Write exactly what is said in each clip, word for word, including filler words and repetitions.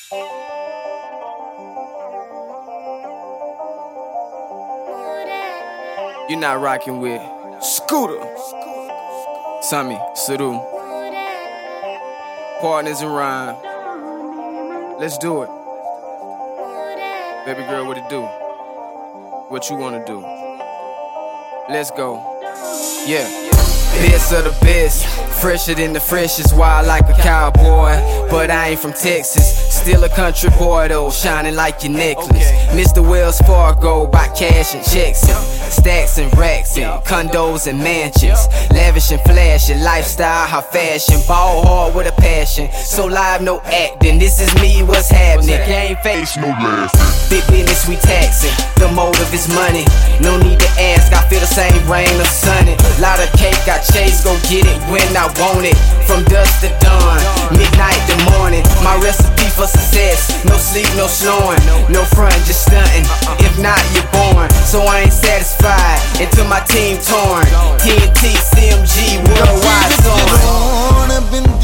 You're not rocking with Scooter, Sammy, Saru, Partners in Rhyme. Let's do it. Baby girl, what it do? What you wanna do? Let's go. Yeah. Best of the best, fresher than the freshest, wild like a cowboy. But I ain't from Texas, still a country boy though, shining like your necklace. Okay. Mister Wells Fargo, buy cash and checks and stacks and racks and condos and mansions. Lavish and flashing, lifestyle, high fashion, ball hard with a passion. So live, no acting, this is me, what's happening? Game face, no laughing. Big business, we taxing, the motive is money. No need to ask, I feel the same rain or sunny. Lot of cake, I chase, go get it when I want it. From dusk to dawn, midnight to morning. My recipe for success, no sleep, no snoring. No front, just stunting, if not you're born. So I ain't satisfied until my team torn. T N T, C M G, worldwide soaring.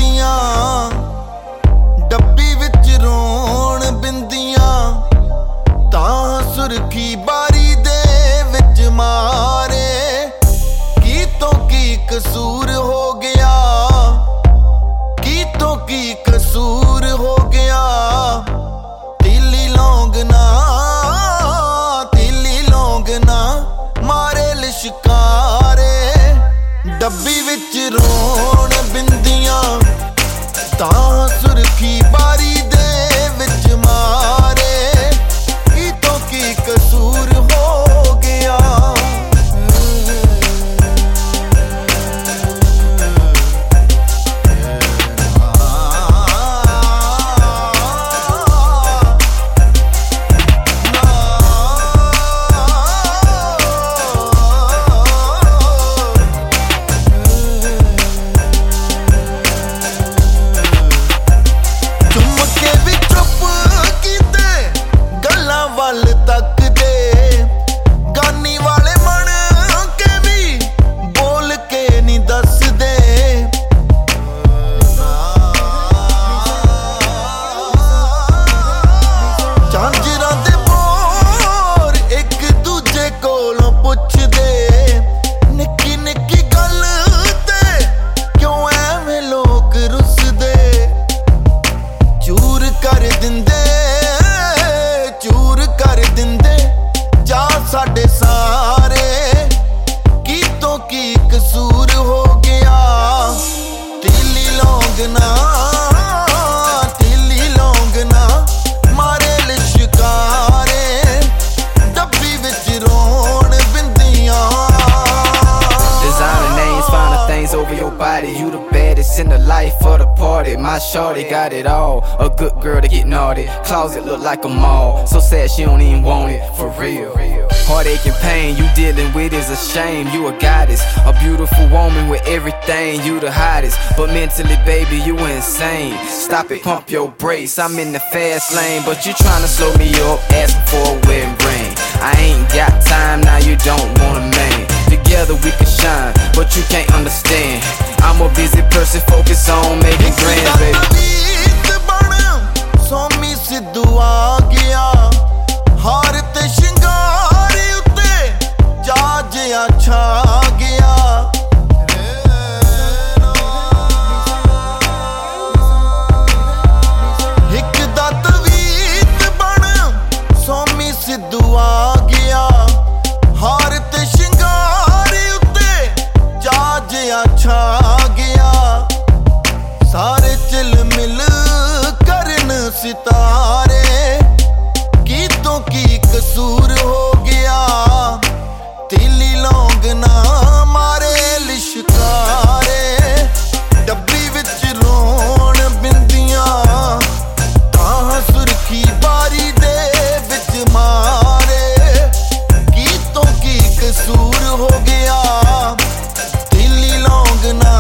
ਡੱਬੀ ਵਿੱਚ ਰੋਣ ਬਿੰਦੀਆਂ ਤਾਂ ਸੁਰਖੀ ਬਾਰੀ ਦੇ ਵਿੱਚ ਮਾਰੇ ਕੀ ਤੋਂ ਕੀ ਕਸੂਰ ਹੋ ਗਿਆ ਕੀ ਤੋਂ ਕੀ ਕਸੂਰ ਹੋ ਗਿਆ ਤੀਲੀ ਲੌਂਗ ਨਾ ਤੀਲੀ ਲੌਂਗ ਨਾ ਮਾਰੇ ਲਿਸ਼ਕਾਰੇ ਡੱਬੀ ਵਿੱਚ ਰੋਣ ਬਿੰਦੀਆਂ ਤਾਂ ਸੁਰਖੀ ਬਾਰੀ ਦੇ ਵਿੱਚ ਮਾਰੇ ਕੀ ਤੋਂ ਕੀ ਕਸੂਰ ਹੋ ਗਿਆ ਸਾਡੇ ਸਾਰੇ ਕੀ ਤੋਂ ਕੀ ਕਸੂਰ ਹੋ ਗਿਆ ਤੀਲੀ ਲੌਂਗ ਨਾ ਤੀਲੀ ਲੌਂਗ ਨਾ ਮਾਰੇ ਲਿਸ਼ਕਾਰੇ ਡੱਬੀ ਵਿੱਚ ਰੋਣ ਬਿੰਦੀਆਂ Designer names, finer things over your body. You the baddest in the life of the party. My shorty got it all, a good girl to get naughty. Closet look like a mall, so sad she don't even want it, for real. Heartache and pain you dealing with is a shame. You a goddess, a beautiful woman with everything. You the hottest, but mentally, baby, you insane. Stop it, pump your brakes. I'm in the fast lane, but you tryna slow me up, asking for a wedding ring. I ain't got time, now you don't want a man. Together we can shine, but you can't understand. I'm a busy person, focus on making grand, baby. ਸੋਮੀ Sidhu ਆ ਗਿਆ ਹਾਰ ਤੇ ਸ਼ਿੰਗਾਰ ਉੱਤੇ ਜਾਜਿਆ ਛਾ ਗਿਆ ਇੱਕ ਦਾ ਤਵੀਤ ਬਣ ਸੋਮੀ ਸਿੱਧੂ ਆ ਗਿਆ ਹਾਰ ਤੇ ਸ਼ਿੰਗਾਰ ਉੱਤੇ ਜਾਜਿਆ ਛਾ ਗਿਆ ਸਾਰੇ ਚਿਲ ਮਿਲ ਕਰਨ ਸਿਤਾਰੇ ਕੀ ਤੋਂ ਕੀ ਕਸੂਰ ਹੋ ਗਿਆ ਤੀਲੀ ਲੌਂਗ ਨਾ ਮਾਰੇ ਲਿਸ਼ਕਾਰੇ ਡੱਬੀ ਵਿੱਚ ਰੋਣ ਬਿੰਦੀਆਂ ਤਾਂ ਸੁਰਖੀ ਬਾਰੀ ਦੇ ਵਿੱਚ ਮਾਰੇ ਕੀ ਤੋਂ ਕੀ ਕਸੂਰ ਹੋ ਗਿਆ ਤੀਲੀ ਲੌਂਗ ਨਾ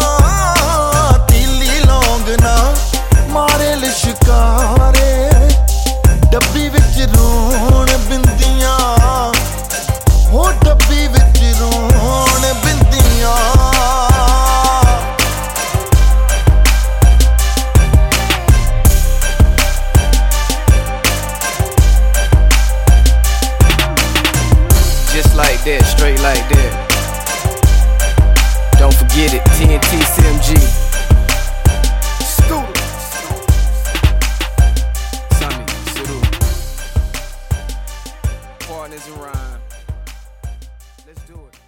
ਤੀਲੀ ਲੌਂਗ ਨਾ ਮਾਰੇ ਲਿਸ਼ਕਾਰੇ ਡੱਬੀ ਵਿੱਚ ਰੋਣ ਬਿੰਦੀਆਂ ਹੋ ਡੱਬੀ ਵਿੱਚ ਰੋਣ ਬਿੰਦੀਆਂ that, straight like that. Don't forget it, T N T C M G. Scooter. Sammy, Suru. Partners in rhyme. Let's do it.